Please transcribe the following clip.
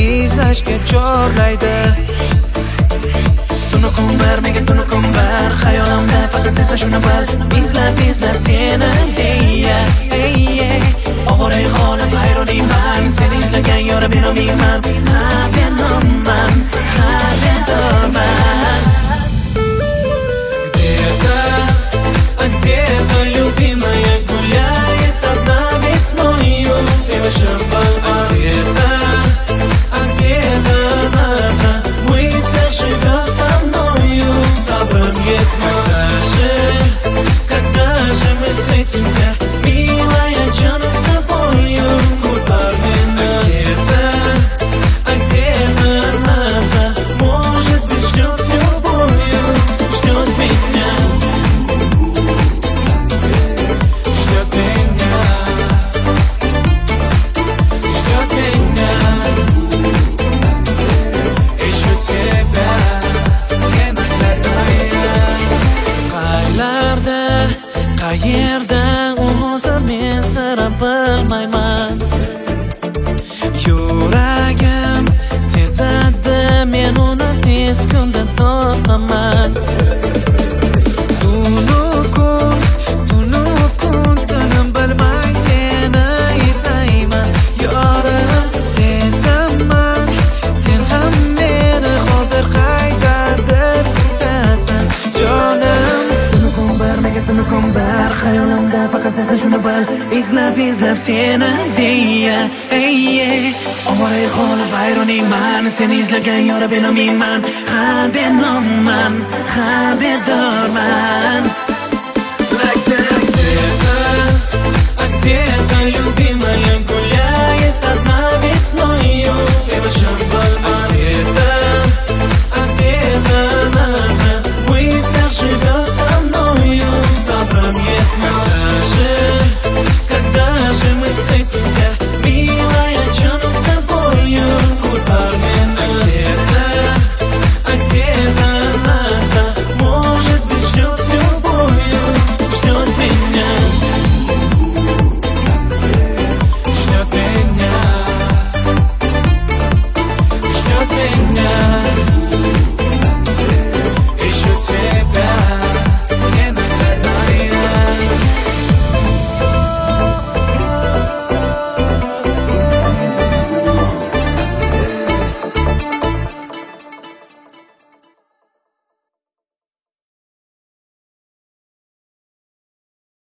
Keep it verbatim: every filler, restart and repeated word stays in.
izlashga chorlaydi. Tunu kunlar, menga tunu kunlar, xayolimda faqat sensan shuni bil. Izlab izlab seni deya, og'ray qolib hayronman, seni izlagan yora benomiyman. Ha benomman, ha bedorman. Где-то, а где-то любимая гуляет одна весною, совершенно. А где-то, а где-то она в мыслях живет со мною, забыть когда же, когда же мы встретимся, милая, джанов с тобою, куда меня. Где-то, а где-то она, может быть, ждет с любовью, ждет меня. Ждет меня, ждет меня, ищу тебя, иногда я. Qaylarda, qayerda hozir men sira bilmayman. Yuragim sezadi, men uni tez kunda topaman. Tunukun, tunukun, tunim bilmay seni izlayman. Yorim sezaman, sen ham meni hozir qaydadir kutasan. Jonim, tunukun bir, menga tunukun bir, xayolimda faqat sensan shuni bil. Izlab izlab seni deya, og'ray qolib hayronman, seni izlagan yora benomiyman. Ha benomman, ha bedorman. Где-то, а где-то любимая гуляет одна весною, совершенно.